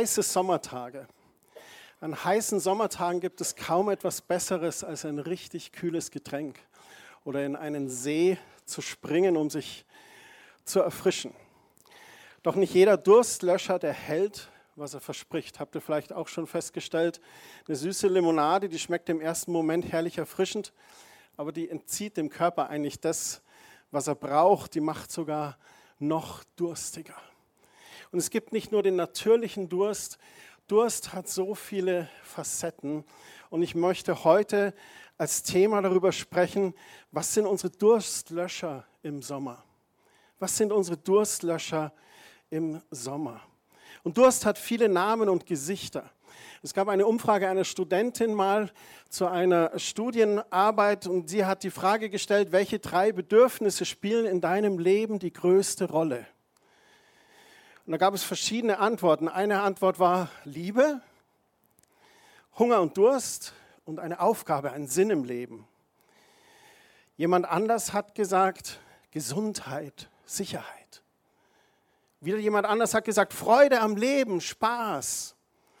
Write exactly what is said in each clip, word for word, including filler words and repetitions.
Heiße Sommertage. An heißen Sommertagen gibt es kaum etwas Besseres als ein richtig kühles Getränk oder in einen See zu springen, um sich zu erfrischen. Doch nicht jeder Durstlöscher, der hält, was er verspricht. Habt ihr vielleicht auch schon festgestellt? Eine süße Limonade, die schmeckt im ersten Moment herrlich erfrischend, aber die entzieht dem Körper eigentlich das, was er braucht. Die macht sogar noch durstiger. Und es gibt nicht nur den natürlichen Durst. Durst hat so viele Facetten. Und ich möchte heute als Thema darüber sprechen, was sind unsere Durstlöscher im Sommer? Was sind unsere Durstlöscher im Sommer? Und Durst hat viele Namen und Gesichter. Es gab eine Umfrage einer Studentin mal zu einer Studienarbeit und sie hat die Frage gestellt, welche drei Bedürfnisse spielen in deinem Leben die größte Rolle? Und da gab es verschiedene Antworten. Eine Antwort war Liebe, Hunger und Durst und eine Aufgabe, einen Sinn im Leben. Jemand anders hat gesagt Gesundheit, Sicherheit. Wieder jemand anders hat gesagt Freude am Leben, Spaß.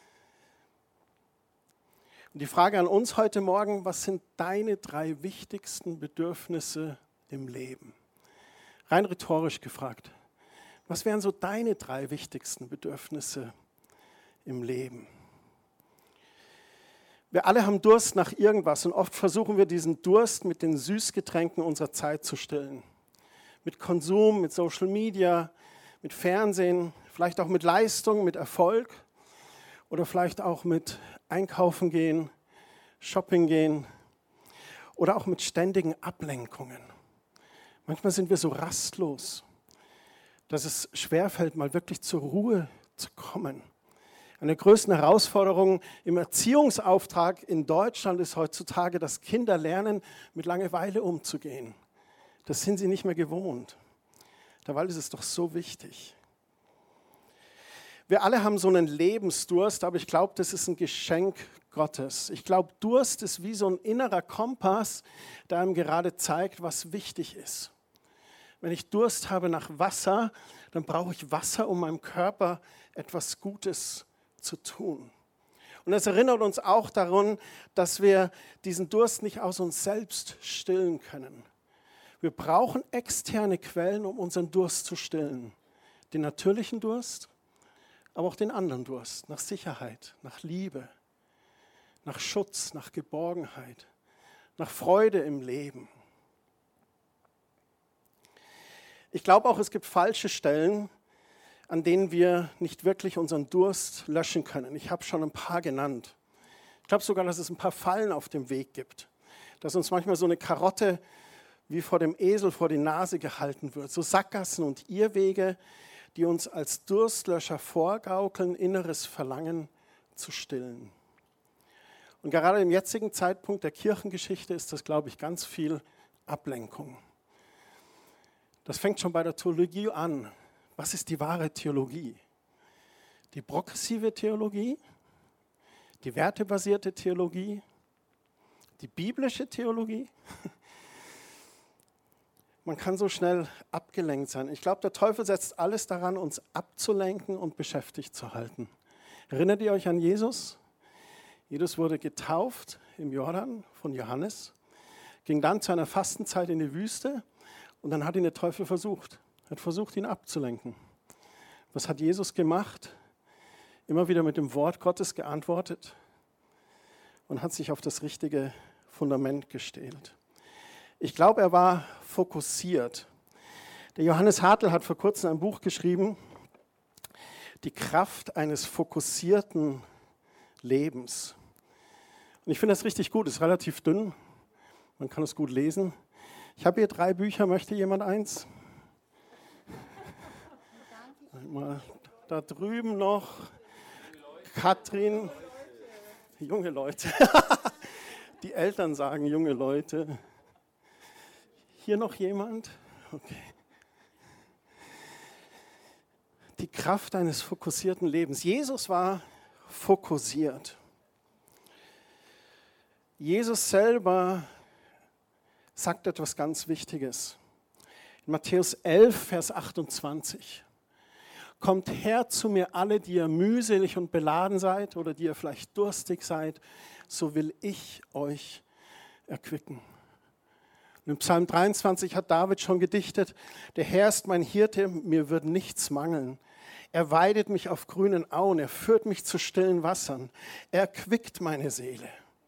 Und die Frage an uns heute Morgen, was sind deine drei wichtigsten Bedürfnisse im Leben? Rein rhetorisch gefragt. Was wären so deine drei wichtigsten Bedürfnisse im Leben? Wir alle haben Durst nach irgendwas und oft versuchen wir diesen Durst mit den Süßgetränken unserer Zeit zu stillen. Mit Konsum, mit Social Media, mit Fernsehen, vielleicht auch mit Leistung, mit Erfolg oder vielleicht auch mit Einkaufen gehen, Shopping gehen oder auch mit ständigen Ablenkungen. Manchmal sind wir so rastlos, dass es schwerfällt, mal wirklich zur Ruhe zu kommen. Eine der größten Herausforderungen im Erziehungsauftrag in Deutschland ist heutzutage, dass Kinder lernen, mit Langeweile umzugehen. Das sind sie nicht mehr gewohnt. Dabei ist es doch so wichtig. Wir alle haben so einen Lebensdurst, aber ich glaube, das ist ein Geschenk Gottes. Ich glaube, Durst ist wie so ein innerer Kompass, der einem gerade zeigt, was wichtig ist. Wenn ich Durst habe nach Wasser, dann brauche ich Wasser, um meinem Körper etwas Gutes zu tun. Und das erinnert uns auch daran, dass wir diesen Durst nicht aus uns selbst stillen können. Wir brauchen externe Quellen, um unseren Durst zu stillen. Den natürlichen Durst, aber auch den anderen Durst, nach Sicherheit, nach Liebe, nach Schutz, nach Geborgenheit, nach Freude im Leben. Ich glaube auch, es gibt falsche Stellen, an denen wir nicht wirklich unseren Durst löschen können. Ich habe schon ein paar genannt. Ich glaube sogar, dass es ein paar Fallen auf dem Weg gibt. Dass uns manchmal so eine Karotte wie vor dem Esel vor die Nase gehalten wird. So Sackgassen und Irrwege, die uns als Durstlöscher vorgaukeln, inneres Verlangen zu stillen. Und gerade im jetzigen Zeitpunkt der Kirchengeschichte ist das, glaube ich, ganz viel Ablenkung. Das fängt schon bei der Theologie an. Was ist die wahre Theologie? Die progressive Theologie, die wertebasierte Theologie, die biblische Theologie? Man kann so schnell abgelenkt sein. Ich glaube, der Teufel setzt alles daran, uns abzulenken und beschäftigt zu halten. Erinnert ihr euch an Jesus? Jesus wurde getauft im Jordan von Johannes, ging dann zu einer Fastenzeit in die Wüste. Und dann hat ihn der Teufel versucht, hat versucht, ihn abzulenken. Was hat Jesus gemacht? Immer wieder mit dem Wort Gottes geantwortet und hat sich auf das richtige Fundament gestellt. Ich glaube, er war fokussiert. Der Johannes Hartl hat vor kurzem ein Buch geschrieben, Die Kraft eines fokussierten Lebens. Und ich finde das richtig gut, es ist relativ dünn, man kann es gut lesen. Ich habe hier drei Bücher, möchte jemand eins? Mal da drüben noch, Katrin, junge Leute. Die Eltern sagen junge Leute. Hier noch jemand? Okay. Die Kraft eines fokussierten Lebens. Jesus war fokussiert. Jesus selber sagt etwas ganz Wichtiges. In Matthäus elf, Vers achtundzwanzig. kommt her zu mir alle, die ihr mühselig und beladen seid oder die ihr vielleicht durstig seid, so will ich euch erquicken. Und im Psalm dreiundzwanzig hat David schon gedichtet, der Herr ist mein Hirte, mir wird nichts mangeln. Er weidet mich auf grünen Auen, er führt mich zu stillen Wassern, er erquickt meine Seele.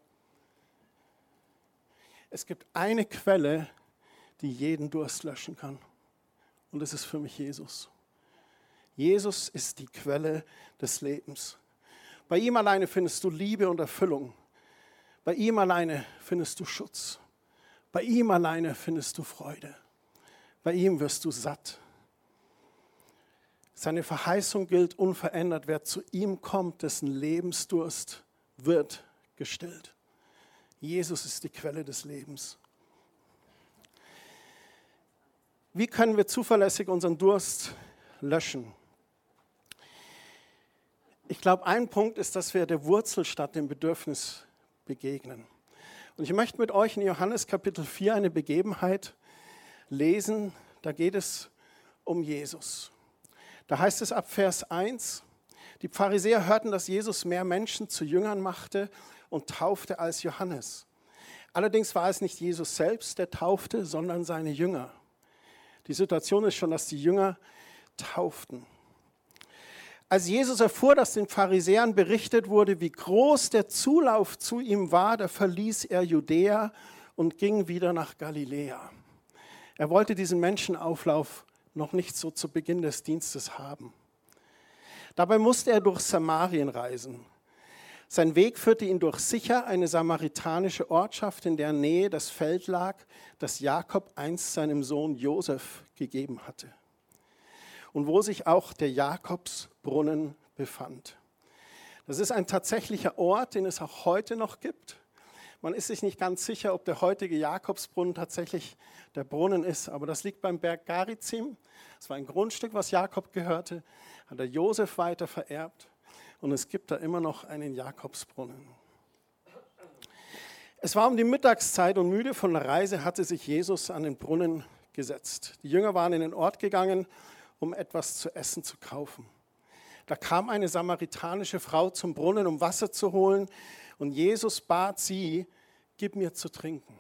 Es gibt eine Quelle, die jeden Durst löschen kann. Und das ist für mich Jesus. Jesus ist die Quelle des Lebens. Bei ihm alleine findest du Liebe und Erfüllung. Bei ihm alleine findest du Schutz. Bei ihm alleine findest du Freude. Bei ihm wirst du satt. Seine Verheißung gilt unverändert. Wer zu ihm kommt, dessen Lebensdurst wird gestillt. Jesus ist die Quelle des Lebens. Wie können wir zuverlässig unseren Durst löschen? Ich glaube, ein Punkt ist, dass wir der Wurzel statt dem Bedürfnis begegnen. Und ich möchte mit euch in Johannes Kapitel vier eine Begebenheit lesen. Da geht es um Jesus. Da heißt es ab Vers eins, die Pharisäer hörten, dass Jesus mehr Menschen zu Jüngern machte und taufte als Johannes. Allerdings war es nicht Jesus selbst, der taufte, sondern seine Jünger. Die Situation ist schon, dass die Jünger tauften. Als Jesus erfuhr, dass den Pharisäern berichtet wurde, wie groß der Zulauf zu ihm war, da verließ er Judäa und ging wieder nach Galiläa. Er wollte diesen Menschenauflauf noch nicht so zu Beginn des Dienstes haben. Dabei musste er durch Samarien reisen. Sein Weg führte ihn durch Sicher, eine samaritanische Ortschaft, in deren Nähe das Feld lag, das Jakob einst seinem Sohn Josef gegeben hatte. Und wo sich auch der Jakobsbrunnen befand. Das ist ein tatsächlicher Ort, den es auch heute noch gibt. Man ist sich nicht ganz sicher, ob der heutige Jakobsbrunnen tatsächlich der Brunnen ist, aber das liegt beim Berg Garizim. Das war ein Grundstück, was Jakob gehörte, hat er Josef weiter vererbt und es gibt da immer noch einen Jakobsbrunnen. Es war um die Mittagszeit und müde von der Reise hatte sich Jesus an den Brunnen gesetzt. Die Jünger waren in den Ort gegangen, um etwas zu essen zu kaufen. Da kam eine samaritanische Frau zum Brunnen, um Wasser zu holen, und Jesus bat sie, gib mir zu trinken.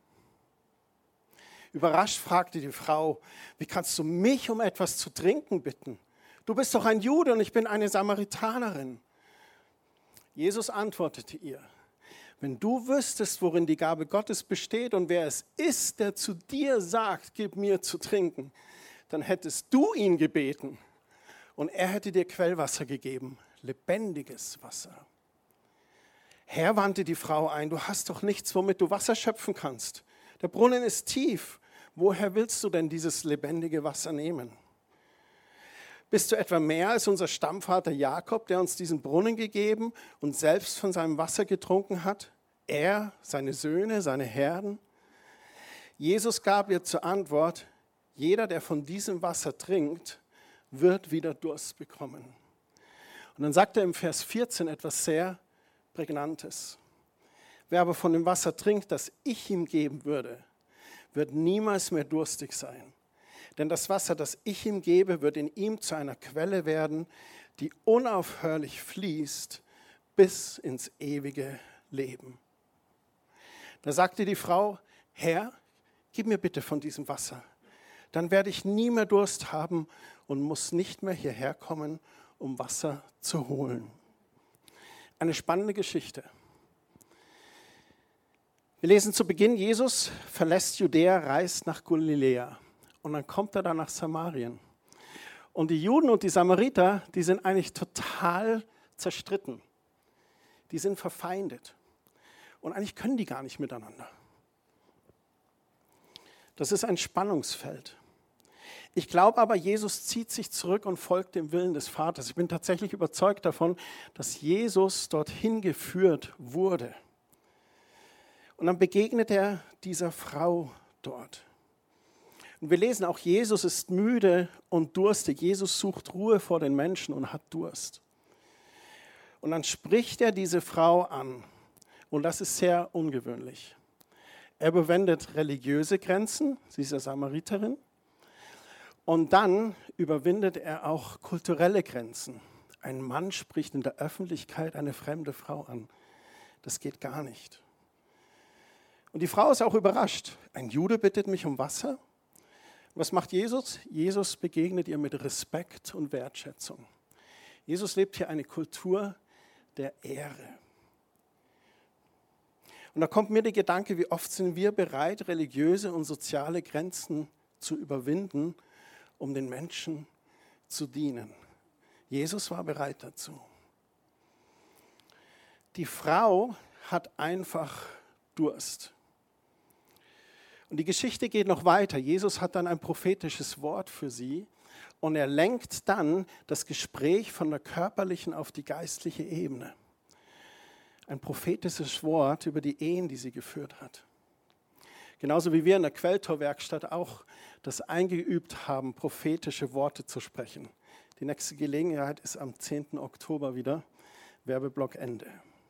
Überrascht fragte die Frau, wie kannst du mich um etwas zu trinken bitten? Du bist doch ein Jude und ich bin eine Samaritanerin. Jesus antwortete ihr, wenn du wüsstest, worin die Gabe Gottes besteht und wer es ist, der zu dir sagt, gib mir zu trinken, dann hättest du ihn gebeten und er hätte dir Quellwasser gegeben, lebendiges Wasser. Herr, wandte die Frau ein, du hast doch nichts, womit du Wasser schöpfen kannst. Der Brunnen ist tief. Woher willst du denn dieses lebendige Wasser nehmen? Bist du etwa mehr als unser Stammvater Jakob, der uns diesen Brunnen gegeben und selbst von seinem Wasser getrunken hat? Er, seine Söhne, seine Herden? Jesus gab ihr zur Antwort, jeder, der von diesem Wasser trinkt, wird wieder Durst bekommen. Und dann sagt er im Vers vierzehn etwas sehr Prägnantes. Wer aber von dem Wasser trinkt, das ich ihm geben würde, wird niemals mehr durstig sein. Denn das Wasser, das ich ihm gebe, wird in ihm zu einer Quelle werden, die unaufhörlich fließt bis ins ewige Leben. Da sagte die Frau, Herr, gib mir bitte von diesem Wasser. Dann werde ich nie mehr Durst haben und muss nicht mehr hierher kommen, um Wasser zu holen. Eine spannende Geschichte. Wir lesen zu Beginn, Jesus verlässt Judäa, reist nach Galiläa und dann kommt er da nach Samarien. Und die Juden und die Samariter, die sind eigentlich total zerstritten. Die sind verfeindet und eigentlich können die gar nicht miteinander. Das ist ein Spannungsfeld. Ich glaube aber, Jesus zieht sich zurück und folgt dem Willen des Vaters. Ich bin tatsächlich überzeugt davon, dass Jesus dorthin geführt wurde. Und dann begegnet er dieser Frau dort. Und wir lesen auch, Jesus ist müde und durstig. Jesus sucht Ruhe vor den Menschen und hat Durst. Und dann spricht er diese Frau an. Und das ist sehr ungewöhnlich. Er überwindet religiöse Grenzen, sie ist ja Samariterin. Und dann überwindet er auch kulturelle Grenzen. Ein Mann spricht in der Öffentlichkeit eine fremde Frau an. Das geht gar nicht. Und die Frau ist auch überrascht. Ein Jude bittet mich um Wasser. Was macht Jesus? Jesus begegnet ihr mit Respekt und Wertschätzung. Jesus lebt hier eine Kultur der Ehre. Und da kommt mir der Gedanke, wie oft sind wir bereit, religiöse und soziale Grenzen zu überwinden, um den Menschen zu dienen. Jesus war bereit dazu. Die Frau hat einfach Durst. Und die Geschichte geht noch weiter. Jesus hat dann ein prophetisches Wort für sie und er lenkt dann das Gespräch von der körperlichen auf die geistliche Ebene. Ein prophetisches Wort über die Ehen, die sie geführt hat. Genauso wie wir in der Quelltorwerkstatt auch das eingeübt haben, prophetische Worte zu sprechen. Die nächste Gelegenheit ist am zehnten Oktober wieder. Werbeblock Ende.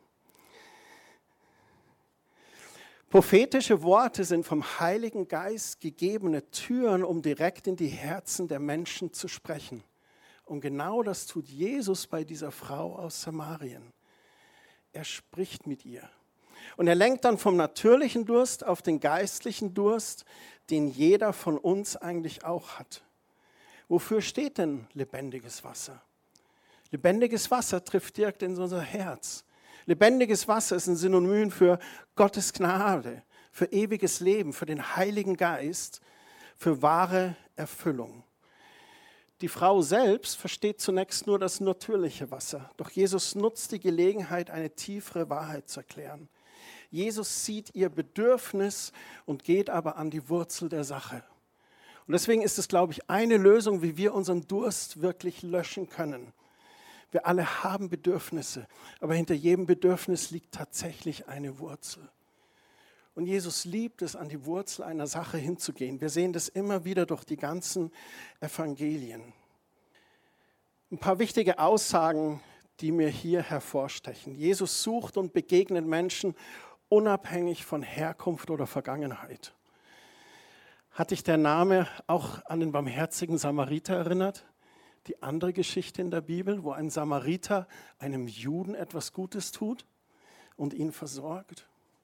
Prophetische Worte sind vom Heiligen Geist gegebene Türen, um direkt in die Herzen der Menschen zu sprechen. Und genau das tut Jesus bei dieser Frau aus Samarien. Er spricht mit ihr. Und er lenkt dann vom natürlichen Durst auf den geistlichen Durst, den jeder von uns eigentlich auch hat. Wofür steht denn lebendiges Wasser? Lebendiges Wasser trifft direkt in unser Herz. Lebendiges Wasser ist ein Synonym für Gottes Gnade, für ewiges Leben, für den Heiligen Geist, für wahre Erfüllung. Die Frau selbst versteht zunächst nur das natürliche Wasser, doch Jesus nutzt die Gelegenheit, eine tiefere Wahrheit zu erklären. Jesus sieht ihr Bedürfnis und geht aber an die Wurzel der Sache. Und deswegen ist es, glaube ich, eine Lösung, wie wir unseren Durst wirklich löschen können. Wir alle haben Bedürfnisse, aber hinter jedem Bedürfnis liegt tatsächlich eine Wurzel. Und Jesus liebt es, an die Wurzel einer Sache hinzugehen. Wir sehen das immer wieder durch die ganzen Evangelien. Ein paar wichtige Aussagen, die mir hier hervorstechen. Jesus sucht und begegnet Menschen unabhängig von Herkunft oder Vergangenheit. Hat dich der Name auch an den barmherzigen Samariter erinnert? Die andere Geschichte in der Bibel, wo ein Samariter einem Juden etwas Gutes tut und ihn versorgt.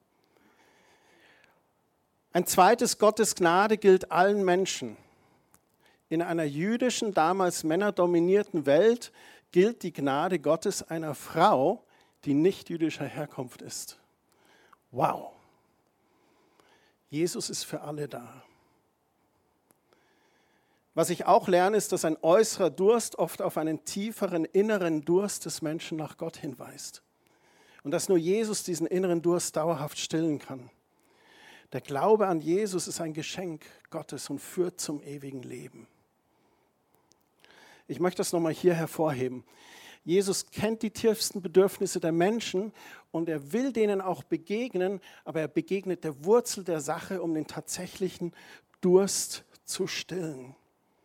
Ein zweites, Gottes Gnade gilt allen Menschen. In einer jüdischen, damals männerdominierten Welt gilt die Gnade Gottes einer Frau, die nicht jüdischer Herkunft ist. Wow! Jesus ist für alle da. Was ich auch lerne, ist, dass ein äußerer Durst oft auf einen tieferen inneren Durst des Menschen nach Gott hinweist. Und dass nur Jesus diesen inneren Durst dauerhaft stillen kann. Der Glaube an Jesus ist ein Geschenk Gottes und führt zum ewigen Leben. Ich möchte das nochmal hier hervorheben. Jesus kennt die tiefsten Bedürfnisse der Menschen und er will denen auch begegnen, aber er begegnet der Wurzel der Sache, um den tatsächlichen Durst zu stillen.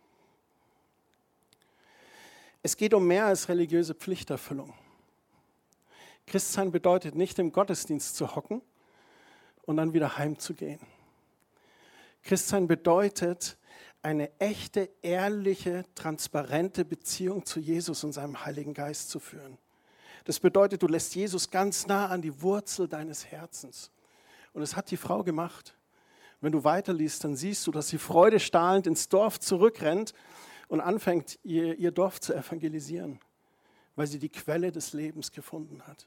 Es geht um mehr als religiöse Pflichterfüllung. Christsein bedeutet nicht, im Gottesdienst zu hocken und dann wieder heimzugehen. Christsein bedeutet, eine echte, ehrliche, transparente Beziehung zu Jesus und seinem Heiligen Geist zu führen. Das bedeutet, du lässt Jesus ganz nah an die Wurzel deines Herzens. Und das hat die Frau gemacht. Wenn du weiterliest, dann siehst du, dass sie freudestrahlend ins Dorf zurückrennt und anfängt, ihr, ihr Dorf zu evangelisieren, weil sie die Quelle des Lebens gefunden hat.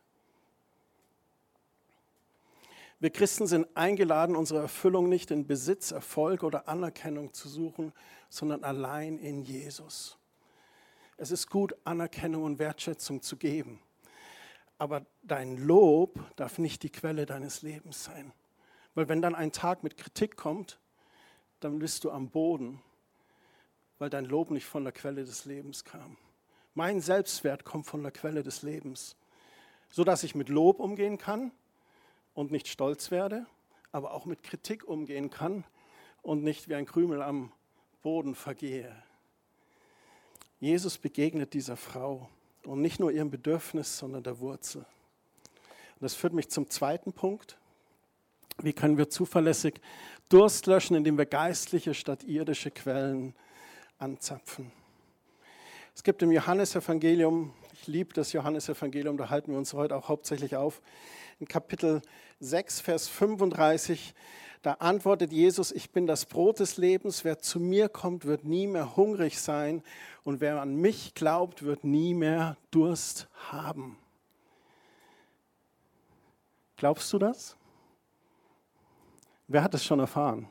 Wir Christen sind eingeladen, unsere Erfüllung nicht in Besitz, Erfolg oder Anerkennung zu suchen, sondern allein in Jesus. Es ist gut, Anerkennung und Wertschätzung zu geben, aber dein Lob darf nicht die Quelle deines Lebens sein. Weil wenn dann ein Tag mit Kritik kommt, dann bist du am Boden, weil dein Lob nicht von der Quelle des Lebens kam. Mein Selbstwert kommt von der Quelle des Lebens, sodass ich mit Lob umgehen kann und nicht stolz werde, aber auch mit Kritik umgehen kann und nicht wie ein Krümel am Boden vergehe. Jesus begegnet dieser Frau und nicht nur ihrem Bedürfnis, sondern der Wurzel. Und das führt mich zum zweiten Punkt. Wie können wir zuverlässig Durst löschen, indem wir geistliche statt irdische Quellen anzapfen. Es gibt im Johannesevangelium, ich liebe das Johannesevangelium, da halten wir uns heute auch hauptsächlich auf, in Kapitel sechs, Vers fünfunddreißig, da antwortet Jesus, ich bin das Brot des Lebens, wer zu mir kommt, wird nie mehr hungrig sein und wer an mich glaubt, wird nie mehr Durst haben. Glaubst du das? Wer hat es schon erfahren?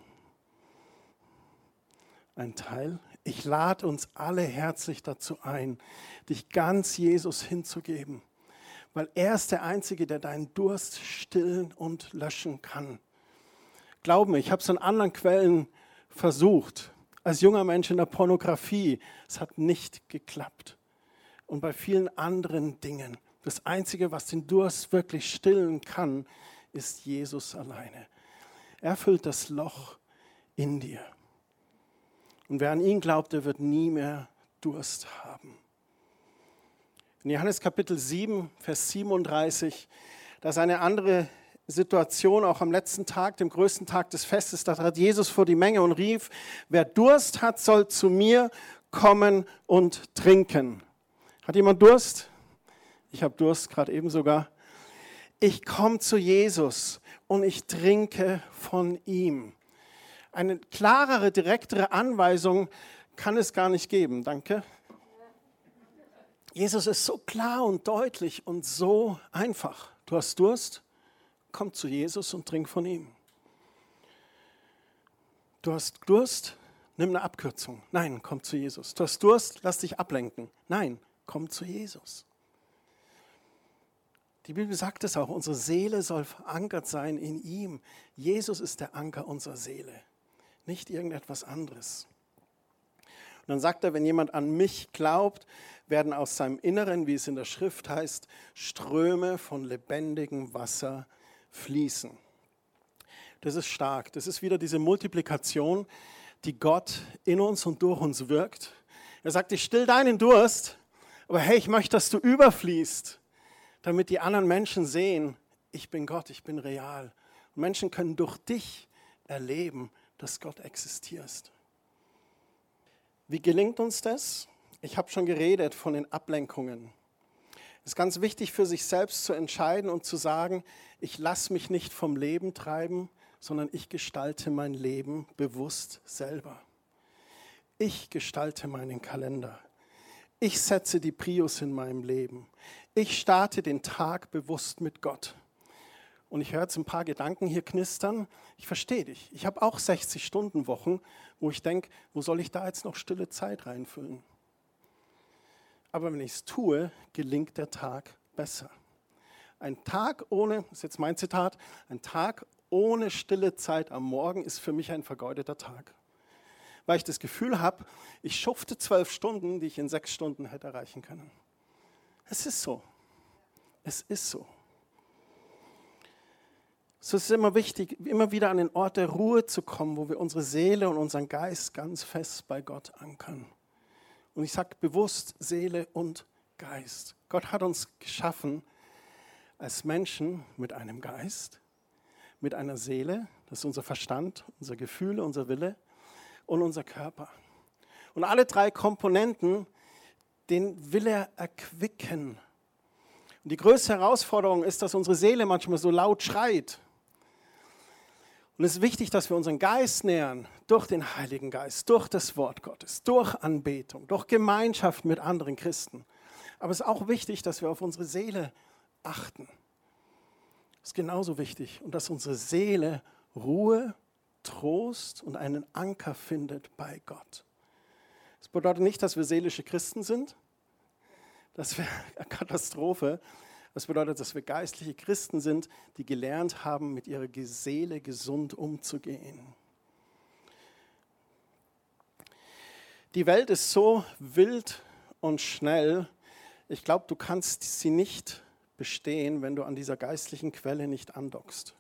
Ein Teil. Ich lade uns alle herzlich dazu ein, dich ganz Jesus hinzugeben, weil er ist der Einzige, der deinen Durst stillen und löschen kann. Glaub mir, ich habe es an anderen Quellen versucht, als junger Mensch in der Pornografie. Es hat nicht geklappt. Und bei vielen anderen Dingen. Das Einzige, was den Durst wirklich stillen kann, ist Jesus alleine. Er füllt das Loch in dir. Und wer an ihn glaubt, der wird nie mehr Durst haben. In Johannes Kapitel sieben, Vers siebenunddreißig, da ist eine andere Situation, auch am letzten Tag, dem größten Tag des Festes, da trat Jesus vor die Menge und rief, wer Durst hat, soll zu mir kommen und trinken. Hat jemand Durst? Ich habe Durst, gerade eben sogar. Ich komme zu Jesus und ich trinke von ihm. Eine klarere, direktere Anweisung kann es gar nicht geben. Danke. Jesus ist so klar und deutlich und so einfach. Du hast Durst? Komm zu Jesus und trink von ihm. Du hast Durst? Nimm eine Abkürzung. Nein, komm zu Jesus. Du hast Durst? Lass dich ablenken. Nein, komm zu Jesus. Die Bibel sagt es auch, unsere Seele soll verankert sein in ihm. Jesus ist der Anker unserer Seele, nicht irgendetwas anderes. Und dann sagt er, wenn jemand an mich glaubt, werden aus seinem Inneren, wie es in der Schrift heißt, Ströme von lebendigem Wasser fließen. Das ist stark. Das ist wieder diese Multiplikation, die Gott in uns und durch uns wirkt. Er sagt, ich still deinen Durst, aber hey, ich möchte, dass du überfließt, damit die anderen Menschen sehen, ich bin Gott, ich bin real. Und Menschen können durch dich erleben, dass Gott existiert. Wie gelingt uns das? Ich habe schon geredet von den Ablenkungen. Es ist ganz wichtig für sich selbst zu entscheiden und zu sagen, ich lasse mich nicht vom Leben treiben, sondern ich gestalte mein Leben bewusst selber. Ich gestalte meinen Kalender. Ich setze die Prios in meinem Leben. Ich starte den Tag bewusst mit Gott. Und ich höre jetzt ein paar Gedanken hier knistern. Ich verstehe dich. Ich habe auch sechzig-Stunden-Wochen, wo ich denke, wo soll ich da jetzt noch stille Zeit reinfüllen? Aber wenn ich es tue, gelingt der Tag besser. Ein Tag ohne, das ist jetzt mein Zitat, ein Tag ohne stille Zeit am Morgen ist für mich ein vergeudeter Tag. Weil ich das Gefühl habe, ich schufte zwölf Stunden, die ich in sechs Stunden hätte erreichen können. Es ist so. Es ist so. So ist es immer wichtig, immer wieder an den Ort der Ruhe zu kommen, wo wir unsere Seele und unseren Geist ganz fest bei Gott ankern. Und ich sage bewusst Seele und Geist. Gott hat uns geschaffen als Menschen mit einem Geist, mit einer Seele, das ist unser Verstand, unsere Gefühle, unser Wille und unser Körper. Und alle drei Komponenten, den will er erquicken. Und die größte Herausforderung ist, dass unsere Seele manchmal so laut schreit. Und es ist wichtig, dass wir unseren Geist nähern durch den Heiligen Geist, durch das Wort Gottes, durch Anbetung, durch Gemeinschaft mit anderen Christen. Aber es ist auch wichtig, dass wir auf unsere Seele achten. Das ist genauso wichtig. Und dass unsere Seele Ruhe, Trost und einen Anker findet bei Gott. Das bedeutet nicht, dass wir seelische Christen sind. Das wäre eine Katastrophe. Das bedeutet, dass wir geistliche Christen sind, die gelernt haben, mit ihrer Seele gesund umzugehen. Die Welt ist so wild und schnell. Ich glaube, du kannst sie nicht bestehen, wenn du an dieser geistlichen Quelle nicht andockst.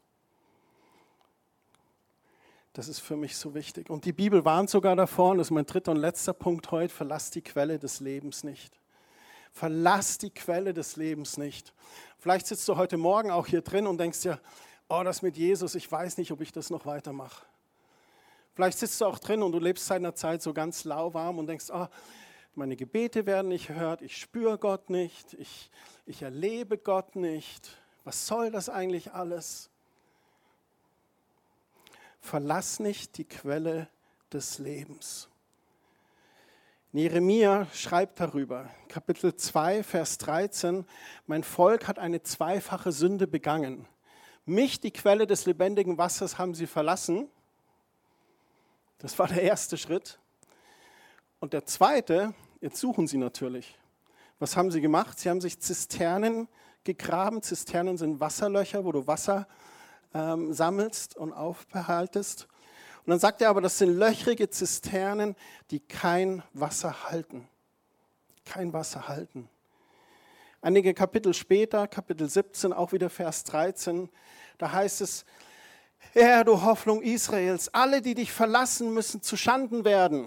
Das ist für mich so wichtig. Und die Bibel warnt sogar davor, und das ist mein dritter und letzter Punkt heute, verlass die Quelle des Lebens nicht. Verlass die Quelle des Lebens nicht. Vielleicht sitzt du heute Morgen auch hier drin und denkst dir, oh, das mit Jesus, ich weiß nicht, ob ich das noch weitermache. Vielleicht sitzt du auch drin und du lebst seit einer Zeit so ganz lauwarm und denkst, oh, meine Gebete werden nicht gehört, ich spüre Gott nicht, ich, ich erlebe Gott nicht. Was soll das eigentlich alles? Verlass nicht die Quelle des Lebens. Jeremia schreibt darüber, Kapitel zwei, Vers dreizehn, mein Volk hat eine zweifache Sünde begangen. Mich, die Quelle des lebendigen Wassers, haben sie verlassen. Das war der erste Schritt. Und der zweite, jetzt suchen sie natürlich. Was haben sie gemacht? Sie haben sich Zisternen gegraben. Zisternen sind Wasserlöcher, wo du Wasser ähm, sammelst und aufbehaltest. Und dann sagt er aber, das sind löchrige Zisternen, die kein Wasser halten. Kein Wasser halten. Einige Kapitel später, Kapitel siebzehn, auch wieder Vers dreizehn, da heißt es, Herr, du Hoffnung Israels, alle, die dich verlassen, müssen zu Schanden werden.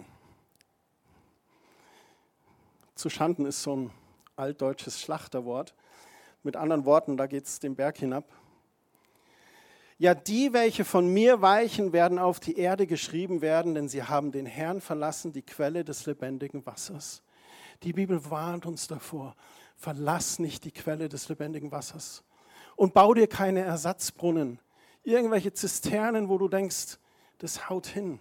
Zu Schanden ist so ein altdeutsches Schlachterwort. Mit anderen Worten, da geht es den Berg hinab. Ja, die, welche von mir weichen, werden auf die Erde geschrieben werden, denn sie haben den Herrn verlassen, die Quelle des lebendigen Wassers. Die Bibel warnt uns davor, verlass nicht die Quelle des lebendigen Wassers und bau dir keine Ersatzbrunnen, irgendwelche Zisternen, wo du denkst, das haut hin.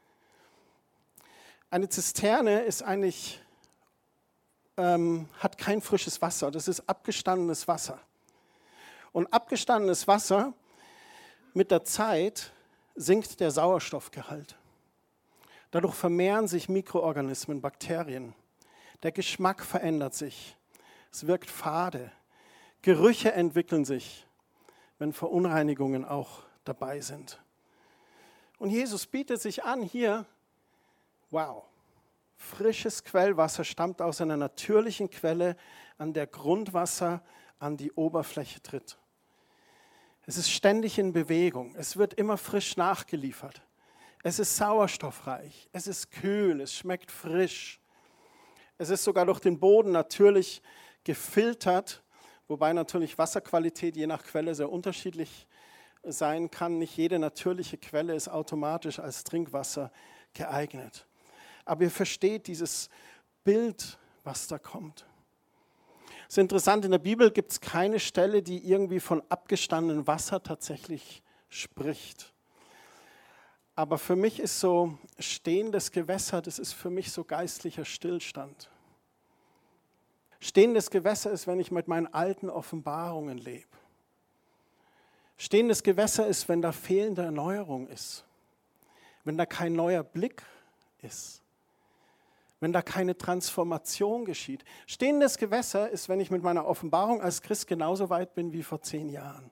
Eine Zisterne ist eigentlich, ähm, hat kein frisches Wasser, das ist abgestandenes Wasser. Und abgestandenes Wasser, mit der Zeit sinkt der Sauerstoffgehalt. Dadurch vermehren sich Mikroorganismen, Bakterien. Der Geschmack verändert sich. Es wirkt fade. Gerüche entwickeln sich, wenn Verunreinigungen auch dabei sind. Und Jesus bietet sich an hier, wow, frisches Quellwasser stammt aus einer natürlichen Quelle, an der Grundwasser an die Oberfläche tritt. Es ist ständig in Bewegung, es wird immer frisch nachgeliefert. Es ist sauerstoffreich, es ist kühl, es schmeckt frisch. Es ist sogar durch den Boden natürlich gefiltert, wobei natürlich Wasserqualität je nach Quelle sehr unterschiedlich sein kann. Nicht jede natürliche Quelle ist automatisch als Trinkwasser geeignet. Aber ihr versteht dieses Bild, was da kommt. Es ist interessant, in der Bibel gibt es keine Stelle, die irgendwie von abgestandenem Wasser tatsächlich spricht. Aber für mich ist so stehendes Gewässer, das ist für mich so geistlicher Stillstand. Stehendes Gewässer ist, wenn ich mit meinen alten Offenbarungen lebe. Stehendes Gewässer ist, wenn da fehlende Erneuerung ist. Wenn da kein neuer Blick ist. Wenn da keine Transformation geschieht. Stehendes Gewässer ist, wenn ich mit meiner Offenbarung als Christ genauso weit bin wie vor zehn Jahren.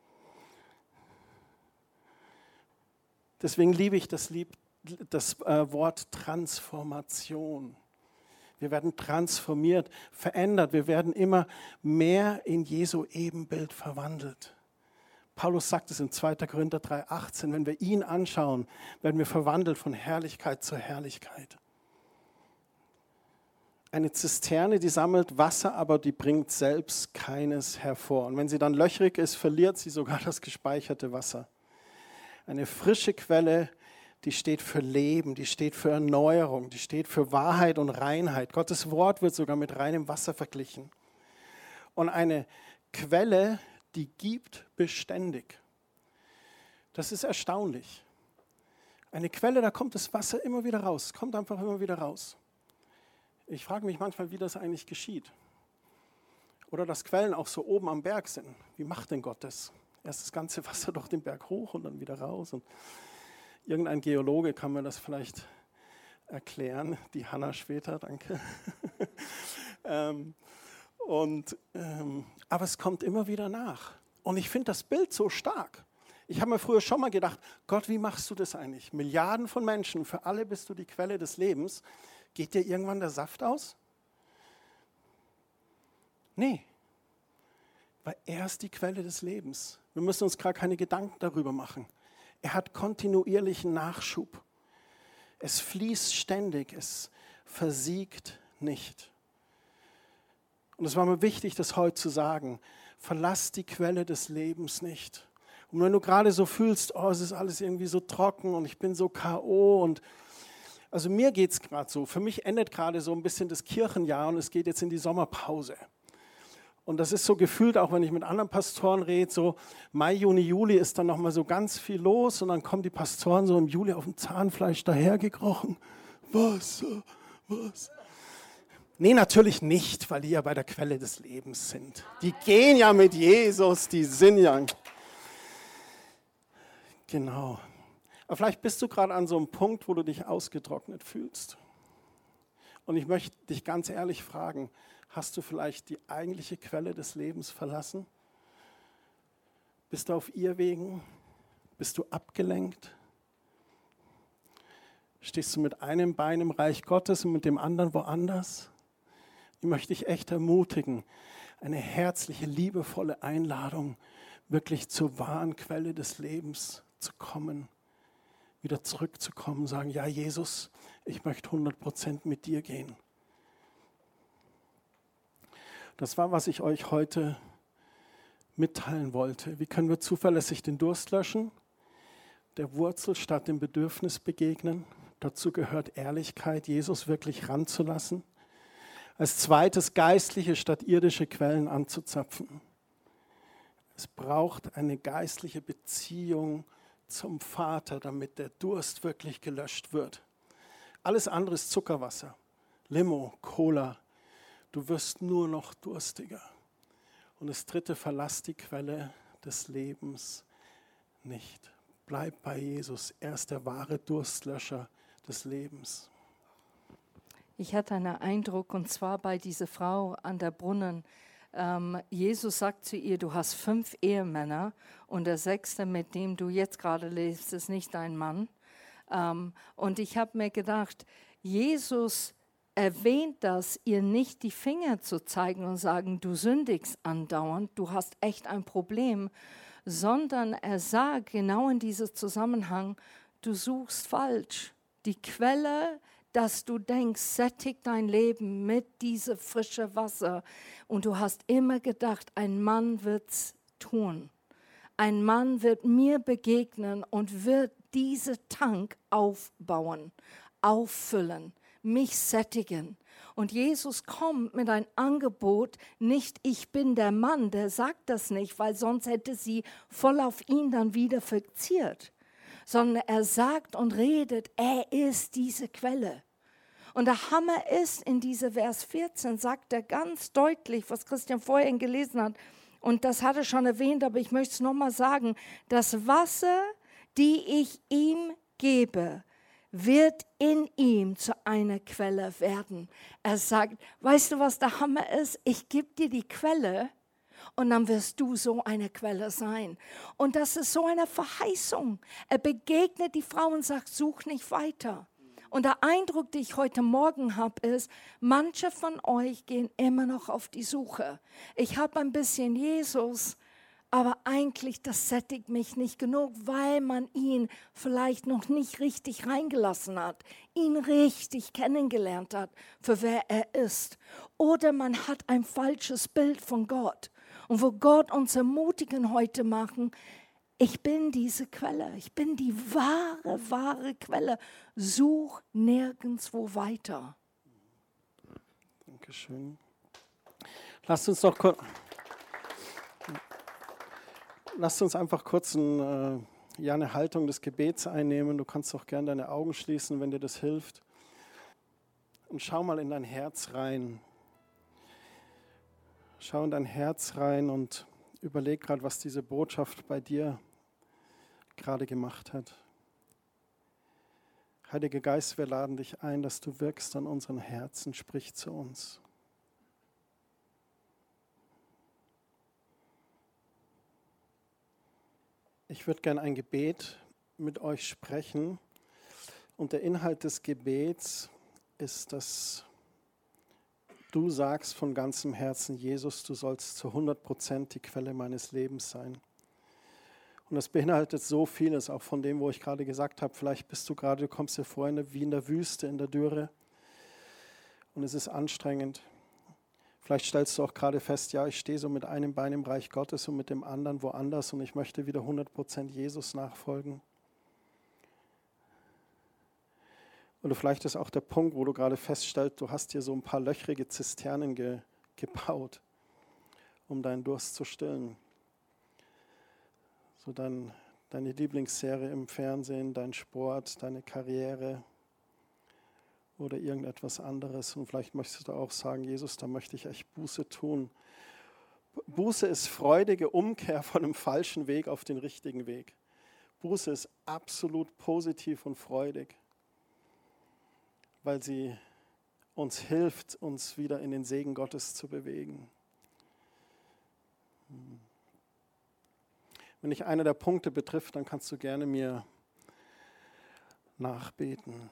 Deswegen liebe ich das, Lieb, das äh, Wort Transformation. Wir werden transformiert, verändert. Wir werden immer mehr in Jesu Ebenbild verwandelt. Paulus sagt es in zweiter Korinther drei achtzehn, wenn wir ihn anschauen, werden wir verwandelt von Herrlichkeit zu Herrlichkeit. Eine Zisterne, die sammelt Wasser, aber die bringt selbst keines hervor. Und wenn sie dann löchrig ist, verliert sie sogar das gespeicherte Wasser. Eine frische Quelle, die steht für Leben, die steht für Erneuerung, die steht für Wahrheit und Reinheit. Gottes Wort wird sogar mit reinem Wasser verglichen. Und eine Quelle, die gibt beständig. Das ist erstaunlich. Eine Quelle, da kommt das Wasser immer wieder raus, kommt einfach immer wieder raus. Ich frage mich manchmal, wie das eigentlich geschieht. Oder dass Quellen auch so oben am Berg sind. Wie macht denn Gott das? Erst das ganze Wasser durch den Berg hoch und dann wieder raus. Und irgendein Geologe kann mir das vielleicht erklären. Die Hanna später, danke. ähm, und, ähm, aber es kommt immer wieder nach. Und ich finde das Bild so stark. Ich habe mir früher schon mal gedacht, Gott, wie machst du das eigentlich? Milliarden von Menschen, für alle bist du die Quelle des Lebens. Geht dir irgendwann der Saft aus? Nee, weil er ist die Quelle des Lebens. Wir müssen uns gar keine Gedanken darüber machen. Er hat kontinuierlichen Nachschub. Es fließt ständig, es versiegt nicht. Und es war mir wichtig, das heute zu sagen. Verlass die Quelle des Lebens nicht. Und wenn du gerade so fühlst, oh, es ist alles irgendwie so trocken und ich bin so K O und also mir geht es gerade so. Für mich endet gerade so ein bisschen das Kirchenjahr und es geht jetzt in die Sommerpause. Und das ist so gefühlt, auch wenn ich mit anderen Pastoren rede, so Mai, Juni, Juli ist dann nochmal so ganz viel los und dann kommen die Pastoren so im Juli auf dem Zahnfleisch dahergekrochen. Was? Was? Nee, natürlich nicht, weil die ja bei der Quelle des Lebens sind. Die gehen ja mit Jesus, die sind ja... Genau. Aber vielleicht bist du gerade an so einem Punkt, wo du dich ausgetrocknet fühlst. Und ich möchte dich ganz ehrlich fragen, hast du vielleicht die eigentliche Quelle des Lebens verlassen? Bist du auf Irrwegen? Bist du abgelenkt? Stehst du mit einem Bein im Reich Gottes und mit dem anderen woanders? Ich möchte dich echt ermutigen, eine herzliche, liebevolle Einladung, wirklich zur wahren Quelle des Lebens zu kommen, wieder zurückzukommen, sagen, ja Jesus, ich möchte hundert Prozent mit dir gehen. Das war, was ich euch heute mitteilen wollte. Wie können wir zuverlässig den Durst löschen? Der Wurzel statt dem Bedürfnis begegnen. Dazu gehört Ehrlichkeit, Jesus wirklich ranzulassen. Als zweites geistliche statt irdische Quellen anzuzapfen. Es braucht eine geistliche Beziehung zum Vater, damit der Durst wirklich gelöscht wird. Alles andere ist Zuckerwasser, Limo, Cola. Du wirst nur noch durstiger. Und das dritte, verlass die Quelle des Lebens nicht. Bleib bei Jesus. Er ist der wahre Durstlöscher des Lebens. Ich hatte einen Eindruck, und zwar bei dieser Frau an der Brunnen. Ähm, Jesus sagt zu ihr, du hast fünf Ehemänner und der sechste, mit dem du jetzt gerade lebst, ist nicht dein Mann. Ähm, und ich habe mir gedacht, Jesus erwähnt das, ihr nicht die Finger zu zeigen und sagen, du sündigst andauernd, du hast echt ein Problem, sondern er sagt genau in diesem Zusammenhang, du suchst falsch. Die Quelle, dass du denkst, sättigt dein Leben mit diesem frischen Wasser. Und du hast immer gedacht, ein Mann wird es tun. Ein Mann wird mir begegnen und wird diesen Tank aufbauen, auffüllen, mich sättigen. Und Jesus kommt mit einem Angebot, nicht ich bin der Mann, der sagt das nicht, weil sonst hätte sie voll auf ihn dann wieder fixiert. Sondern er sagt und redet, er ist diese Quelle. Und der Hammer ist, in diesem Vers vierzehn sagt er ganz deutlich, was Christian vorhin gelesen hat, und das hat er schon erwähnt, aber ich möchte es nochmal sagen, das Wasser, die ich ihm gebe, wird in ihm zu einer Quelle werden. Er sagt, weißt du, was der Hammer ist? Ich gebe dir die Quelle und dann wirst du so eine Quelle sein. Und das ist so eine Verheißung. Er begegnet die Frau und sagt, such nicht weiter. Und der Eindruck, den ich heute Morgen habe, ist, manche von euch gehen immer noch auf die Suche. Ich habe ein bisschen Jesus, aber eigentlich, das sättigt mich nicht genug, weil man ihn vielleicht noch nicht richtig reingelassen hat, ihn richtig kennengelernt hat, für wer er ist. Oder man hat ein falsches Bild von Gott. Und wo Gott uns ermutigen heute machen, ich bin diese Quelle, ich bin die wahre, wahre Quelle. Such nirgendwo weiter. Dankeschön. Lasst uns doch kurz, lasst uns einfach kurz ein, äh, ja, eine Haltung des Gebets einnehmen. Du kannst doch gerne deine Augen schließen, wenn dir das hilft. Und schau mal in dein Herz rein. Schau in dein Herz rein und überleg gerade, was diese Botschaft bei dir gerade gemacht hat. Heiliger Geist, wir laden dich ein, dass du wirkst an unseren Herzen, sprich zu uns. Ich würde gerne ein Gebet mit euch sprechen und der Inhalt des Gebets ist, dass du sagst von ganzem Herzen, Jesus, du sollst zu hundert Prozent die Quelle meines Lebens sein. Und das beinhaltet so vieles, auch von dem, wo ich gerade gesagt habe, vielleicht bist du gerade, du kommst dir vor in der, wie in der Wüste, in der Dürre und es ist anstrengend. Vielleicht stellst du auch gerade fest, ja, ich stehe so mit einem Bein im Reich Gottes und mit dem anderen woanders und ich möchte wieder hundert Prozent Jesus nachfolgen. Oder vielleicht ist auch der Punkt, wo du gerade feststellst, du hast hier so ein paar löchrige Zisternen ge, gebaut, um deinen Durst zu stillen. So dein, deine Lieblingsserie im Fernsehen, dein Sport, deine Karriere oder irgendetwas anderes. Und vielleicht möchtest du auch sagen, Jesus, da möchte ich echt Buße tun. Buße ist freudige Umkehr von einem falschen Weg auf den richtigen Weg. Buße ist absolut positiv und freudig, weil sie uns hilft, uns wieder in den Segen Gottes zu bewegen. Wenn dich einer der Punkte betrifft, dann kannst du gerne mir nachbeten.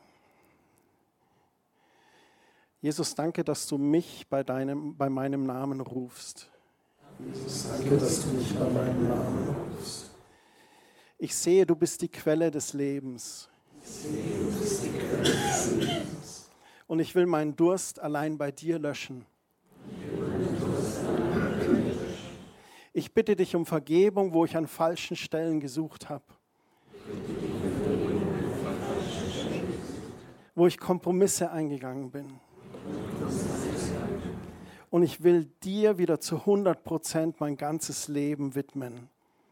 Jesus, danke, dass du mich bei, deinem, bei meinem Namen rufst. Jesus, danke, dass du mich bei meinem Namen rufst. Ich sehe, du bist die Quelle des Lebens. Ich sehe, du bist die Quelle des Lebens. Und ich will meinen Durst allein bei dir löschen. Ich bitte dich um Vergebung, wo ich an falschen Stellen gesucht habe. Wo ich Kompromisse eingegangen bin. Und ich will dir wieder zu hundert Prozent mein ganzes Leben widmen.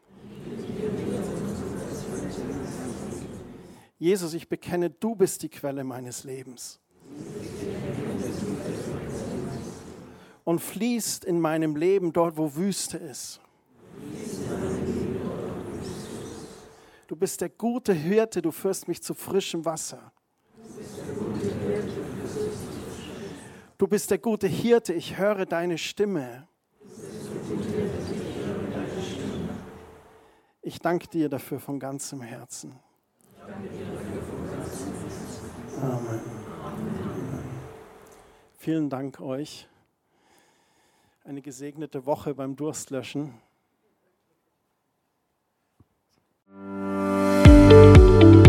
Jesus, ich bekenne, du bist die Quelle meines Lebens. Und fließt in meinem Leben dort, wo Wüste ist. Du bist der gute Hirte, du führst mich zu frischem Wasser. Du bist der gute Hirte, ich höre deine Stimme. Ich danke dir dafür von ganzem Herzen. Amen. Vielen Dank euch. Eine gesegnete Woche beim Durstlöschen.